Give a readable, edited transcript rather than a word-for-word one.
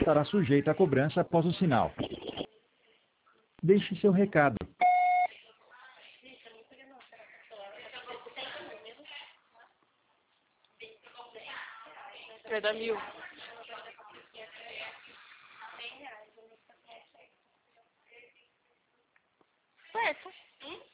estará sujeita a cobrança após o sinal. Deixe seu recado. Vai dar 1000. Certo.